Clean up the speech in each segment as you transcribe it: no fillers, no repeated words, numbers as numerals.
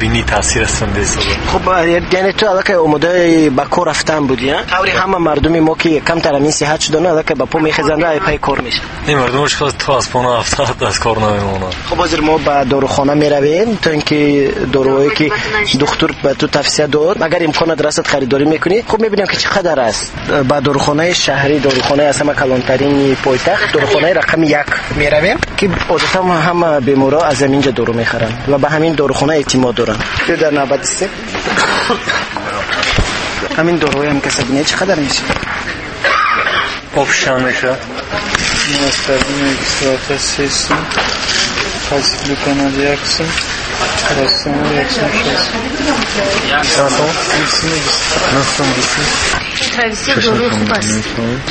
بینی تاثیر رسونده است. خب یعنی تو الان که اومده با کار رفتن بودی طوری همه مردمی ما که کم تر همین صحت شدن الان که با پا میخزنده ای پای کار میشه. این مردمش خاص تو از پا افتاد از کار نمیمونه. خب حاضر ما با داروخانه میرویم تا اینکه داروهایی که دکتر به تو توصیه داد اگر امکان درست خریداری میکنی خب میبینیم که چقدر است. با داروخانه شهری داروخانه اصلا کلانترین پایتخت داروخانه رقم 1 میرویم که عادتا همه بیمارا از اینجا دارو میخرن و به همین داروخانه اعتماد دارن. تو در نوبت است همین داروی هم کسب نه چقدر میشه؟ آپشن میشه استرادین اکسترات سیسم پاسیفلوکانال یکسم پاراستامول یکسم توصیه داروی خوب است.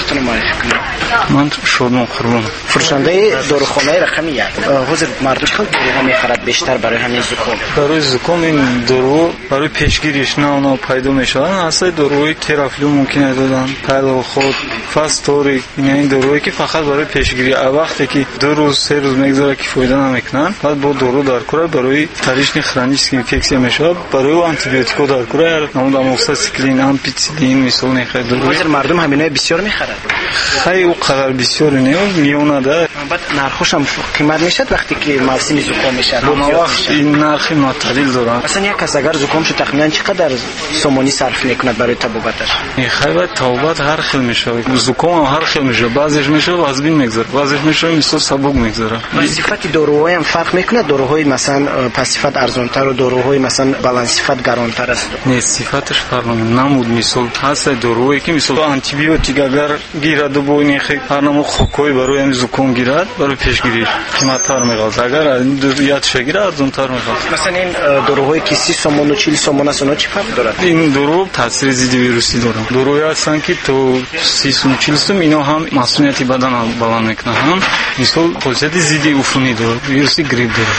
من شدم قربان فروشنده داروخانه رقم 1 حضور مردم چقدر دارو میخرد بیشتر برای همین زکام؟ برای زکام این دارو برای پیشگیریش نه اونا پیدا میشن اصلا داروی ترافلو ممکنه دادن پیدا خود فاستوری این دارویی که فقط برای پیشگیری وقتی که 2 روز 3 روز میگذره که فایده نمیکنن بعد با دارو در کار برای تریشن خرانیش اینفکسیا میشه برای آنتی بیوتیکو در کار نمود آموکسیسیکلین امپیسیلین مثلا نخرد حضور مردم همینای بسیار میخرن خیلی او قدر بسیار میونه ده بعد نرخش هم قیمت میشه وقتی که موسم زکام میشه اون وقت این نرخ معتدل داره مثلا یک کس اگر زکام شد تقریبا چقدر سومانی صرف میکنه برای طبابتش؟ این خیلی طبابت هر خیل میشه زکام هم هر خیل میشه بعضیش میشه از بین میگذره بعضیش میشه مثل سبک میگذره صفت داروهای هم فرق میکنه داروهای مثلا پاسیفت ارزانتر و داروهای مثلا بالانس صفت گرانتر است نه صفتش فرق نمود مثل هست دارویی که مثل آنتی بیوتیک اگر گیرد و بوینی خیلی هرنمو خوکوی برای این زکام گیرد برای پیشگیری قیمت‌تر می‌خواد اگر این یاد شگیره ارزان‌تر می‌خواد مثلا این داروهای که 30 سومون و 40 سومون است اون چی فرق داره؟ این دارو تاثیر ضد ویروسی داره داروی هستن که تو 30 سوم 40 سوم اینا هم مسئولیت بدن بالا میکنه هم مثل خاصیت ضد عفونی داره ویروسی گریپ داره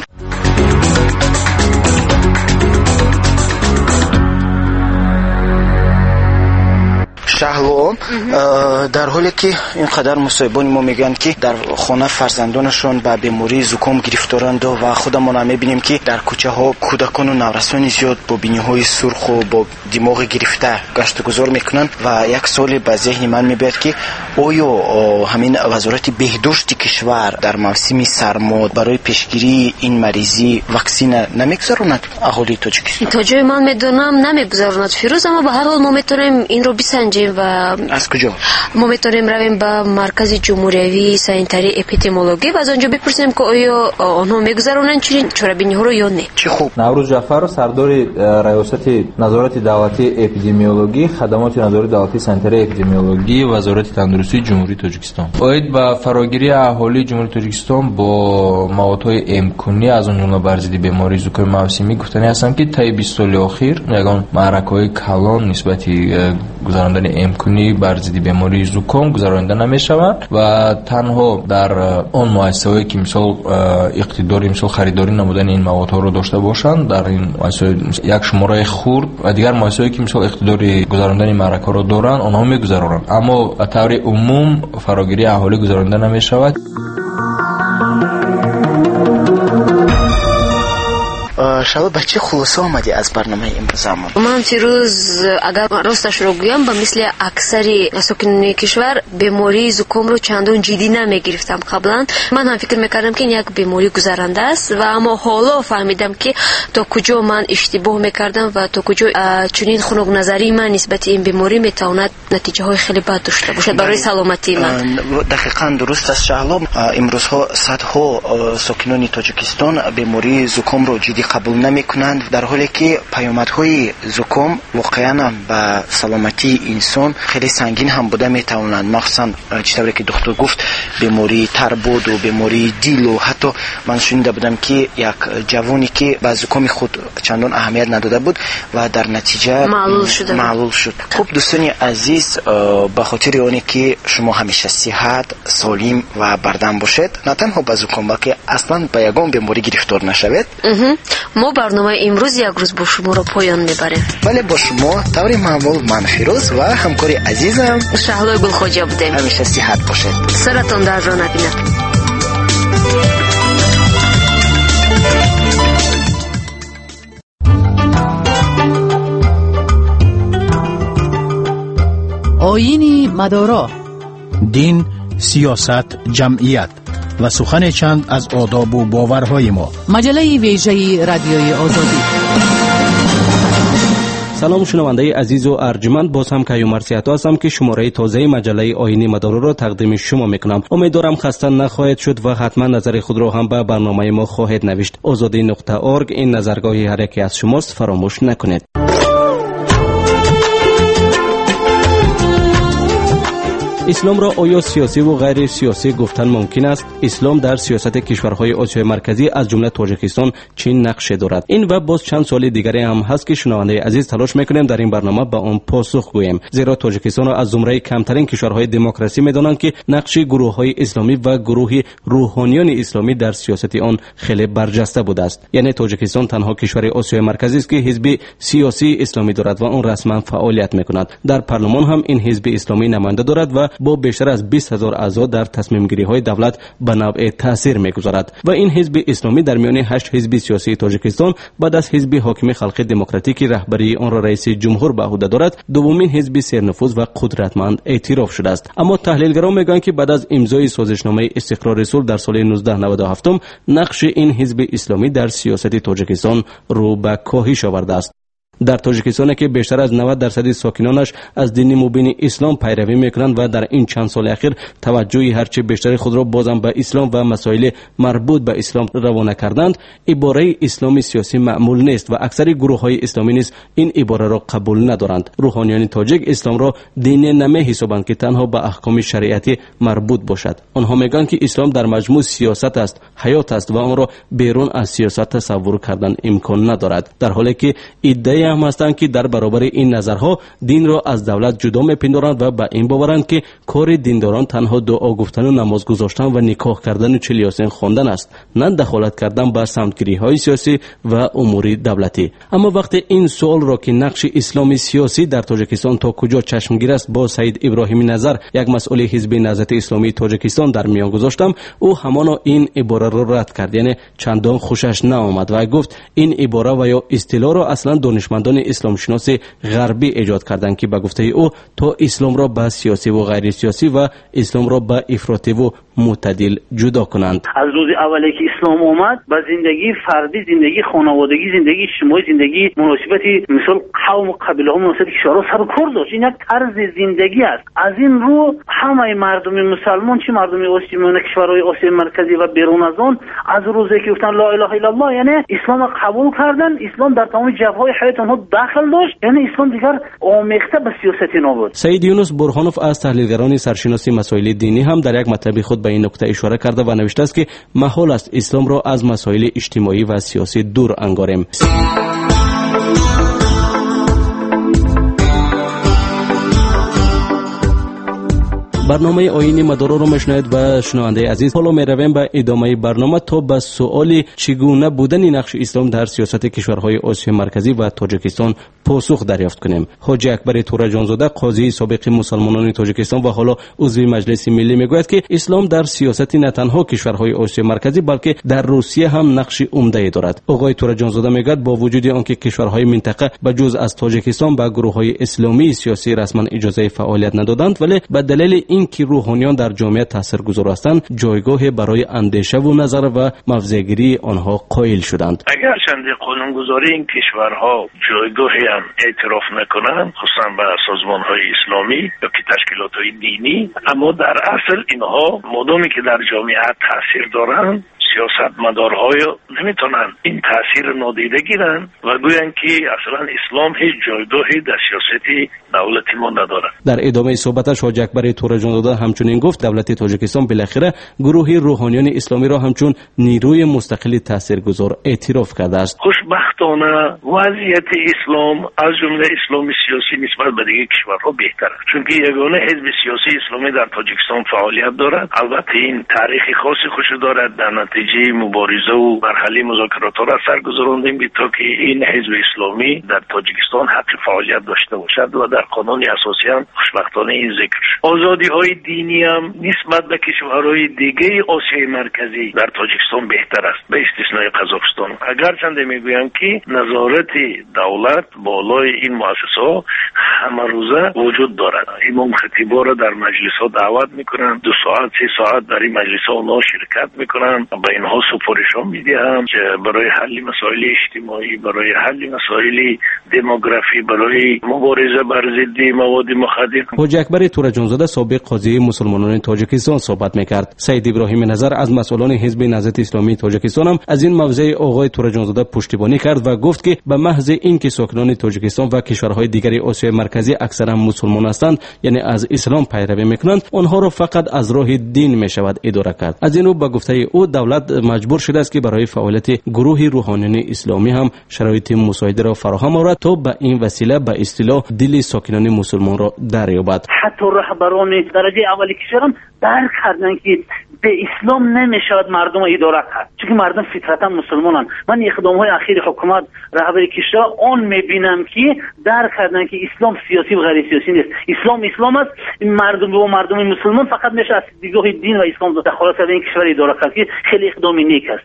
شهلو در حالی که اینقدر مصاحبان ما میگن که در خانه فرزندانشون با بیماری زکام گرفتارند و خودمون هم میبینیم که در کوچه ها کودکان و نوجوانان زیاد با بینی های سرخ و با دماغ گرفته گشت گذار میکنن و یک سوال به ذهن من میاد که آیا همین وزارت بهداشت کشور در موسم سرما برای پیشگیری این مریضی واکسن نمیگذاروند اهالی تاجیکستان؟ تا جای من میدونم نمیگذاروند فیروز اما به هر حال ما میتونیم این رو بسنجیم و از کجا؟ ما میتونیم رویم به مرکز جمهوری سانیتری اپیدمیولوژی و از آنجا بپرسیم که آیا آنها میگذارونن چرابینی ها رو یا نه. چه خوب. نوروز جعفر سردار ریاست نظارت دولتی اپیدمیولوژی خدمات نظارت دولتی سانیتری اپیدمیولوژی وزارت تندرستی جمهوری تاجیکستان باید با فراگیری اهالی جمهوری تاجیکستان با موادهای امکانی از اون جمله برزیدی بیماری زکام موسمی گفتنی هستم که تا 20 سال اخیر یگان معرکه‌های کلان نسبتی گذراندن امکانی بر ضد بیماری زکام گذرانده نمی‌شود و تنها در اون مؤسسه‌ای که مثلا اقتداری مثلا خریداری نمودن این موادها رو داشته باشند در این مؤسسه یک شماره خرد و دیگر مؤسسه‌ای که مثلا اقتداری گذراندن این معرکه رو دارن آنها می‌گذرانند اما به طور عموم فراگیری اهالی گذرانده نمی‌شود. شما بچه خلاصه آمدی از برنامه امروز من فیروز اگر راستش رو گویم با مثل اکثر ساکنان کشور بیماری زکام رو چندان جدی نمیگرفتم قبلا من هم فکر میکردم که این یک بیماری گذرنده است و اما حالا فهمیدم که تا کجا من اشتباه میکردم و تا کجا چنین خنک نظری من نسبت این بیماری میتواند نتیجه های خیلی بد داشته باشد برای سلامتی من. دقیقاً درست است شهلا. امروزها صدها ساکنان تاجیکستان بیماری زکام رو جدی قبول نمیکنند در حالی که پیامدهای زکام واقعا به سلامتی انسان خیلی سنگین هم بوده میتوانند مخصوصا چطوری که دکتر گفت بیماری تربود و بیماری دیل و حتی من شنیده بودم که یک جوانی که به زکام خود چندان اهمیت نداده بود و در نتیجه معلول شد. خب دوستان عزیز به خاطر اونی که شما همیشه صحت سالم و بردم باشید نه تنها به زکام بلکه اصلا به یگان بیماری گرفتار نشوید ما برنامه امروز یک روز با شما رو پایان میبریم. بله با شما طوری معمول من فیروز و همکاری عزیزم شهلا گلخوجا بودیم. همیشه صحت باشید. سرتون درد را نبیند. آیین مدارا، دین، سیاست، جمعیت و سخن چند از آداب و باورهای ما. مجله ویژه رادیوی آزادی. سلام شنونده عزیز و ارجمند، باز هم کیومر سیاحتی هستم که شماره تازه مجله آیین مدارا را تقدیم شما میکنم. امیدوارم خسته نخواهید شد و حتما نظر خود را هم به برنامه ما خواهید نوشت. azadi.org این نظرگاهی هر یکی از شماست، فراموش نکنید. اسلام را آیا سیاسی و غیر سیاسی گفتن ممکن است؟ اسلام در سیاست کشورهای آسیای مرکزی از جمله تاجیکستان چه نقشی دارد؟ این و باز چند سوال دیگری هم هست که شنونده عزیز تلاش میکنیم در این برنامه به آن پاسخ گوییم، زیرا تاجیکستان را از زمره کمترین کشورهای دموکراسی میدانند که نقش گروه‌های اسلامی و گروه روحانیان اسلامی در سیاست آن خیلی برجسته بوده است. یعنی تاجیکستان تنها کشور آسیای مرکزی است که حزب سیاسی اسلامی دارد و آن رسما فعالیت میکند. در پارلمان هم این حزب اسلامی نماینده دارد و با بیشتر از 20,000 اعضا در تصمیم گیری های دولت به نوع تاثیر میگذارد و این حزب اسلامی در میان 8 حزب سیاسی تاجیکستان بعد از حزب حاکم خلق دموکراتیک رهبری آن را رئیس جمهور به عهده دارد، دومین حزب سرنفوذ و قدرتمند اعتراف شده است. اما تحلیلگران میگویند که بعد از امضای سازشنامه استقرار صلح در سال 1997 نقش این حزب اسلامی در سیاست تاجیکستان رو به کاهش آورده است. در تاجیکستان که بیشتر از 90% ساکنانش از دین مبین اسلام پیروی میکنند و در این چند سال اخیر توجهی هرچه بیشتر خود را بازم به اسلام و مسائل مربوط به اسلام روانه کردند، عباره اسلامی سیاسی معمول نیست و اکثر گروه‌های اسلامی نیز این عباره را قبول ندارند. روحانیان تاجیک اسلام را دین نمی حسابند که تنها به احکام شریعتی مربوط باشد. آنها میگویند که اسلام در مجموع سیاست است، حیات است و آن را بیرون از سیاست تصور کردن امکان ندارد، در حالی که ایده هم هستند که در برابر این نظرها دین را از دولت جدا می‌پندارند و به این باورند که کار دینداران تنها دعا گفتن و نماز گذاشتن و نکاح کردن و چلی یاسین خواندن است، نه دخالت کردن به سمتگیری‌های سیاسی و امور دولتی. اما وقتی این سوال را که نقش اسلامی سیاسی در تاجیکستان تا کجا چشمگیر است با سید ابراهیمی نظر، یک مسئول حزب نهضت اسلامی تاجیکستان در میان گذاشتم، او همانا این عباره را رد کرد، یعنی چندان خوشش نآمد و گفت این عباره و یا اصطلاح را اصلا دانشمندان اسلام شناس غربی ایجاد کردند که به گفته او تا اسلام را به سیاسی و غیر سیاسی و اسلام را به افراطی و معتدل جدا کنند. از روز اولی که اسلام اومد به زندگی فردی، زندگی خانوادگی، زندگی اجتماعی، زندگی مناسبتی مثل قوم و قبیله ها مناسبت کشورها سر کار داشت. این یک طرز زندگی است. از این رو همه مردم مسلمان، چه مردم آسیای کشورهای آسیای مرکزی و بیرون از آن، از روزی که گفتن لا اله الا الله یعنی اسلام قبول کردن، اسلام در تمام جبهه‌های حیات آنها داخل داشت، یعنی اسلام دیگر آمیخته به سیاست نبود. سید یونس برهانوف از تحلیلگران سرشناسی مسائل دینی هم در یک مطلب خود به این نکته اشاره کرده و نوشته است که محال است اسلام را از مسائل اجتماعی و سیاسی دور انگاریم. برنامه آیین مدارا رو میشنوید و شنونده عزیز، حالا میرویم به ادامه برنامه تا به سوال چگونه بودن نقش اسلام در سیاست کشورهای آسیای مرکزی و تاجیکستان پاسخ دریافت کنیم. حاجی اکبر تورجانزاده، قاضی سابق مسلمانان تاجیکستان و حالا عضو مجلس ملی، میگوید که اسلام در سیاست نه تنها کشورهای آسیای مرکزی بلکه در روسیه هم نقش عمده دارد. آقای تورجانزاده میگوید با وجود آنکه کشورهای منطقه به جز از تاجیکستان به گروه‌های اسلامی سیاسی رسما اجازه فعالیت ندادند، ولی به دلیل این که روحانیان در جامعه تاثیرگذار هستند جایگاه برای اندیشه و نظر و موضع‌گیری آنها قائل شدند. اگرچند قانونگذاری این کشورها جایگاهی هم اعتراف نکنند، خصوصا به سازمان‌های اسلامی یا که تشکیلات‌های دینی، اما در اصل اینها مادامی که در جامعه تاثیر دارند، سیاستمدارهای نمیتونن این تاثیر نادیده گیرن و گوین که اصلا اسلام هیچ جایگاهی در سیاست دولتی ما ندارد. در ادامه صحبتش حاج اکبر تورجانزاده همچنین گفت دولت تاجیکستان بالاخره گروه روحانیان اسلامی را همچون نیروی مستقل تاثیرگذار اعتراف کرده است. خوشبختانه وضعیت اسلام از جمله اسلام سیاسی نسبت به دیگر کشورها بهتر است، چون که یگانه حزب سیاسی اسلامی در تاجیکستان فعالیت دارد. البته این تاریخ خاصی خوش دارد، در نتیجه مبارزه و مرحله مذاکرات را سر گذراندیم تا که این حزب اسلامی در تاجیکستان حق فعالیت داشته باشد و در قانون اساسی هم خوشبختانه این ذکر شد. آزادی‌های دینی هم نسبت به کشورهای دیگه آسیای مرکزی در تاجیکستان بهتر است به استثنای قزاقستان. اگرچند میگویم که نظارت دولت بالای این مؤسسه‌ها همه روزه وجود دارد. امام خطیبا را در مجلس ها دعوت میکنن، 2 ساعت 3 ساعت در این مجلس ها اونها شرکت میکنن. به اینها سفارشان میدهم که برای حل مسائل اجتماعی، برای حل مسائل دموگرافی، برای مبارزه بر ضد مواد مخدر. حاجی اکبر تورجانزاده سابق قاضی مسلمانان تاجیکستان صحبت میکرد. سید ابراهیم نظر از مسئولان حزب نهضت اسلامی تاجیکستان هم از این موضع آقای تورجانزاده پشتیبانی کرد و گفت که به محض اینکه ساکنان تاجیکستان و کشورهای دیگری آسیای مرکزی اکثرا مسلمان هستند، یعنی از اسلام پیروی میکنند، آنها را فقط از راه دین میشود اداره کرد. از این رو به گفته او دولت مجبور شده است که برای فعالیت گروه روحانیون اسلامی هم شرایط مساعده را فراهم آورد تا به این وسیله به اصطلاح دل ساکنان مسلمان را دریابد. حتی رهبران درجه اولی کشور هم درک کردن که به اسلام نمیشود مردم اداره کرد، چون مردم فطرتا مسلمانند. من اقدام‌های اخیر حکومت رهبری کشور آن میبینم که درک کردن که اسلام سیاسی و غیر سیاسی نیست. اسلام است. مردم مسلمان فقط میشه از دیدگاه دین و اسلام دخالت کردن این کشور اداره کرد که خیلی اقدام نیک است.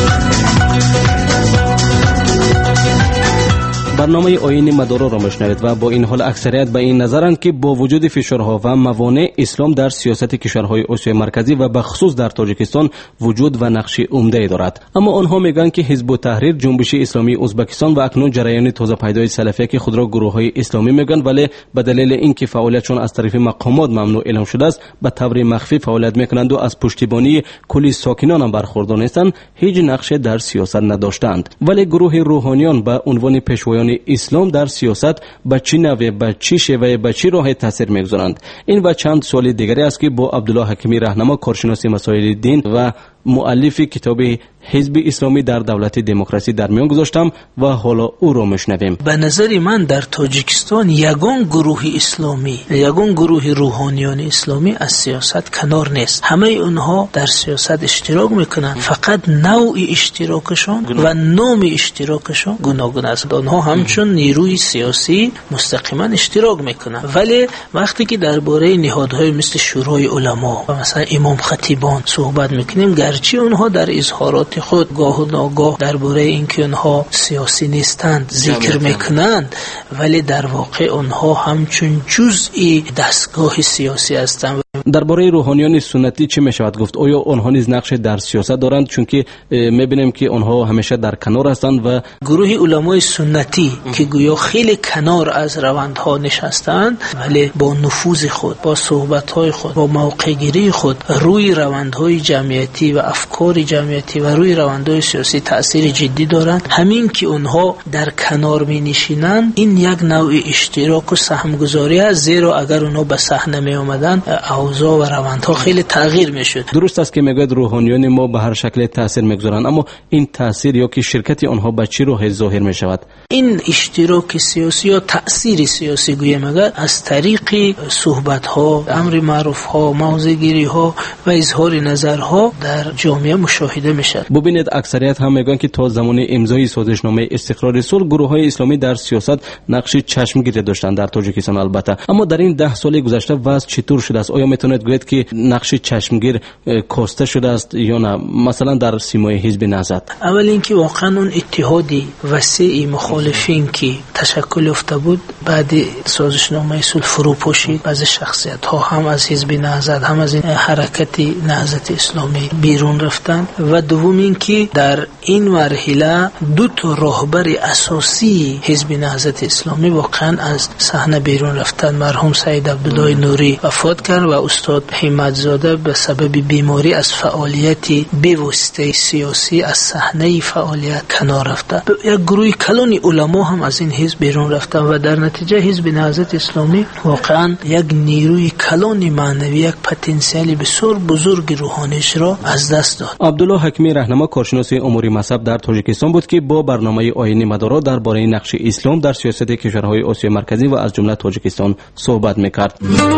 برنامه آیین مدارا را میشنوید و با این حال اکثریت به این نظرند که با وجود فشارها و موانع، اسلام در سیاست کشورهای آسیای مرکزی و به خصوص در تاجیکستان وجود و نقش عمده دارد. اما آنها میگن که حزب التحریر، جنبش اسلامی ازبکستان و اکنون جریان تازه پیدای سلفیه که خود را گروه‌های اسلامی میگن، ولی به دلیل اینکه فعالیتشون از طرف مقامات ممنوع اعلام شده است، به طور مخفی فعالیت میکنند و از پشتیبانی کلی ساکنان هم برخوردار نیستند، هیچ نقش در سیاست نداشتند. ولی گروه روحانیان به عنوان پیشوایان اسلام در سیاست به چه نوع، به چه شیوه، به چه راه تاثیر میگذارند؟ این و چند سوال دیگری است که با عبدالله حکیمی راهنما، کارشناس مسائل دین و مؤلف کتاب حزب اسلامی در دولت دموکراسی در میان گذاشتم و حالا او را میشنویم. به نظر من در تاجیکستان یگان گروه اسلامی، یگان گروه روحانیان اسلامی از سیاست کنار نیست. همه اونها در سیاست اشتراک میکنند، فقط نوع اشتراکشان و نام اشتراکشان گوناگون است. آنها همچون نیروی سیاسی مستقیما اشتراک میکنند، ولی وقتی که درباره نهادهای مثل شورای علما و مثلا امام خطیبان صحبت میکنیم، گرچه اونها در اظهارات خود گاه و ناگاه درباره اینکه اونها سیاسی نیستند ذکر میکنند، ولی در واقع اونها همچون جزئی دستگاه سیاسی هستند. درباره روحانیان سنتی چه میشود گفت؟ آیا آنها نیز نقش در سیاست دارند؟ چون که میبینیم که آنها همیشه در کنار هستند و گروه علمای سنتی که گویا خیلی کنار از روندها نشستند، ولی با نفوذ خود، با صحبت‌های خود، با موقع‌گیری خود روی روندهای جمعیتی و افکار جمعیتی و روی روندهای سیاسی تأثیر جدی دارند. همین که اونها در کنار می‌نشینند، این یک نوع اشتراک و سهمگذاری است، زیرا اگر اونها به صحنه می آمدند اوضاع و روندها خیلی تغییر میشد. درست است که میگوید روحانیان ما به هر شکل تاثیر میگذارند، اما این تاثیر یا که شرکت آنها به چه راه ظاهر میشود؟ این اشتراک سیاسی یا تأثیر سیاسی گویم اگر از طریق صحبت‌ها، امر معروف‌ها، موضع‌گیری‌ها و اظهار نظرها در جامعه مشاهده میشد. ببینید اکثریت هم میگن که تا زمان امضای سازشنامه استقرار صلح گروه‌های اسلامی در سیاست نقش چشمگیر داشتند در تاجیکستان البته. اما در این 10 سال گذشته وضع چطور شده است؟ آیا میتونید گوید که نقش چشمگیر کاسته شده است یا نه؟ مثلا در سیمای حزب نهضت. اول اینکه واقعا اون اتحادی وسیع مخالفین که تشکل یافته بود بعد سازشنامه صلح فرو پاشید. بعضی شخصیت‌ها هم از حزب نهضت هم از این حرکت نهضت اسلامی بیرون رفتن. و دوم اینکه در این مرحله دو تا راهبر اساسی حزب نهضت اسلامی واقعا از صحنه بیرون رفتن. مرحوم سید عبدالله نوری وفات کرد و استاد همت زاده به سبب بیماری از فعالیت به واسطه سیاسی از صحنه فعالیت کنار رفته. یک گروه کلان علما هم از این حزب بیرون رفتن و در نتیجه حزب نهضت اسلامی واقعا یک نیروی کلان معنوی، یک پتانسیل بسیار بزرگ روحانیش را از دست داد. عبدالله حکیمی راهنما کارشناس امور مذهب در تاجیکستان بود که با برنامه آیین مدارا درباره نقش اسلام در سیاست کشورهای آسیای مرکزی و از جمله تاجیکستان صحبت می‌کرد.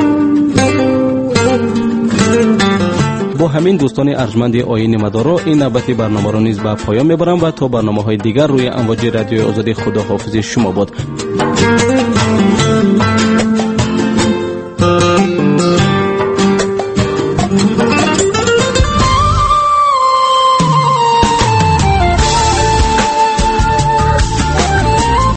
با همین دوستان ارجمند آیین مدارا این نوبت برنامه را نیز به پایان میبرم و تا برنامه‌های دیگر روی امواج رادیوی آزادی خداحافظی شما باد.